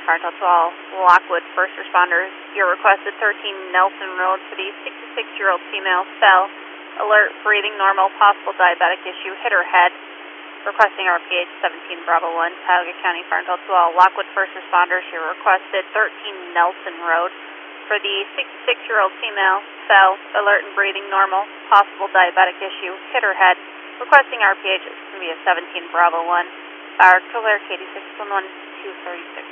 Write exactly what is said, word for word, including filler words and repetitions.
Farnell to all Lockwood first responders. You're requested thirteen Nelson Road for the sixty-six-year-old female fell. Alert, breathing normal, possible diabetic issue, hit her head. Requesting R P H seventeen Bravo one, Tioga County, Farnell to all Lockwood first responders. You're requested thirteen Nelson Road for the sixty-six-year-old female fell. Alert and breathing normal, possible diabetic issue, hit her head. Requesting R P H is going to be a seventeen Bravo one. Our Killer Katie six one one two thirty-six.